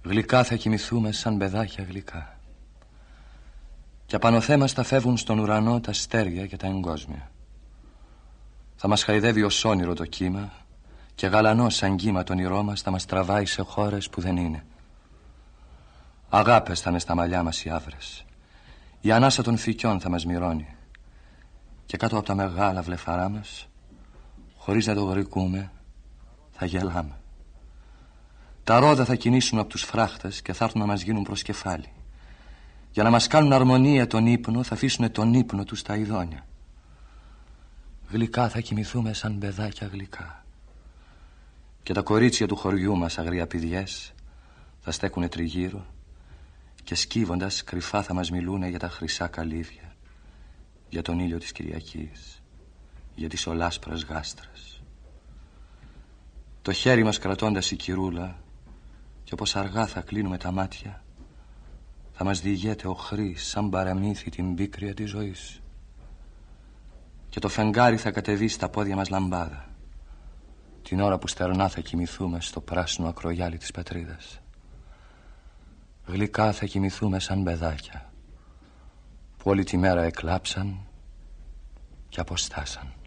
Γλυκά θα κοιμηθούμε σαν παιδάκια γλυκά. Και απανοθέμας θα φεύγουν στον ουρανό τα αστέρια και τα εγκόσμια. Θα μας χαϊδεύει ως όνειρο το κύμα και γαλανός σαν κύμα το όνειρό μας θα μας τραβάει σε χώρες που δεν είναι. Αγάπες θα είναι στα μαλλιά μας οι άβρες. Η ανάσα των φυκιών θα μας μυρώνει. Και κάτω από τα μεγάλα βλεφαρά μας, χωρίς να το γρικούμε, θα γελάμε. Τα ρόδα θα κινήσουν από τους φράχτες και θα έρθουν να μας γίνουν προς κεφάλι. Για να μας κάνουν αρμονία τον ύπνο, θα αφήσουν τον ύπνο τους στα ειδόνια. Γλυκά θα κοιμηθούμε σαν παιδάκια γλυκά. Και τα κορίτσια του χωριού μας, αγριαπηδιές, θα στέκουνε τριγύρω και σκύβοντας κρυφά θα μας μιλούνε για τα χρυσά καλύβια, για τον ήλιο της Κυριακής, για τις ολάσπρες γάστρες. Το χέρι μας κρατώντας η κυρούλα, και όπως αργά θα κλείνουμε τα μάτια, θα μας διηγέται οχρής σαν παραμύθι την πίκρια της ζωής. Και το φεγγάρι θα κατεβεί στα πόδια μας λαμπάδα, την ώρα που στερνά θα κοιμηθούμε στο πράσινο ακρογιάλι της πατρίδας. Γλυκά θα κοιμηθούμε σαν παιδάκια που όλη τη μέρα εκλάψαν και αποστάσαν.